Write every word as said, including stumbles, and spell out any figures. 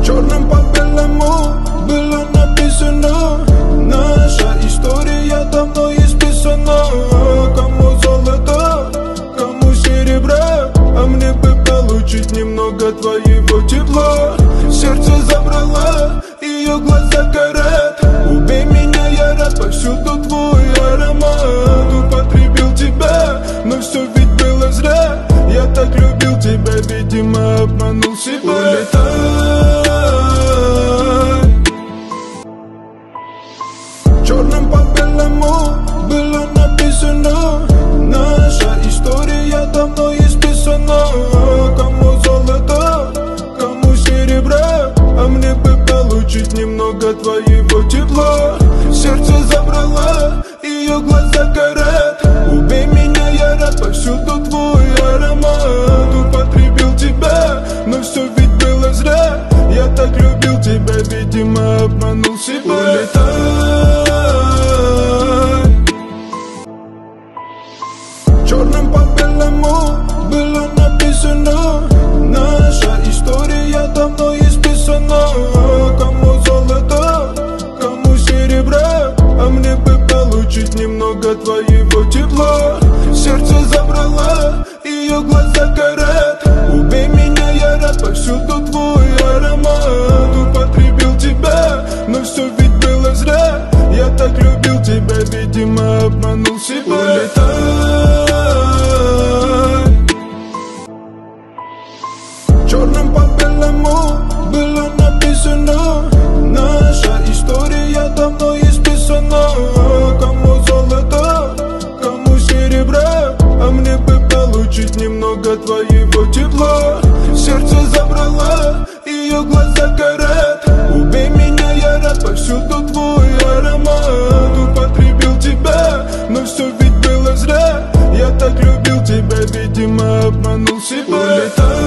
Черным по белому было написано: наша история давно исписана. Кому золото, кому серебра, а мне бы получить немного твоего тепла. Сердце забрала, ее глаза горят. Убей меня, я рад, повсюду твой аромат. Употребил тебя, но все ведь было зря. Я так любил тебя, видимо, обманул себя. Улетай. Черным по белому было написано: наша история давно исписана. Кому золото, кому серебра, а мне бы получить немного твоего тепла. Сердце забрала, ее глаза горят. Убей меня, я рад, повсюду твой аромат. Употребил тебя, но все ведь было зря. Я так любил тебя, видимо, обманул себя. Улетай. Черным по белому было написано: наша история давно исписана. Кому золото, кому серебра, а мне бы получить немного твоего тепла. Сердце забрала, ее глаза горят. Убей меня, я рад, повсюду твой аромат. Употребил тебя, но все ведь было зря. Я так любил тебя, видимо, обманул себя. Улетай. Черным по белому было написано: наша история давно исписана. Кому золото, кому серебра, а мне бы получить немного твоего тепла. Сердце забрала, ее глаза горят. Убей меня, я рад, повсюду твой аромат. Употребил тебя, но все ведь было зря. Я так любил тебя, видимо, обманул себя. Улетай.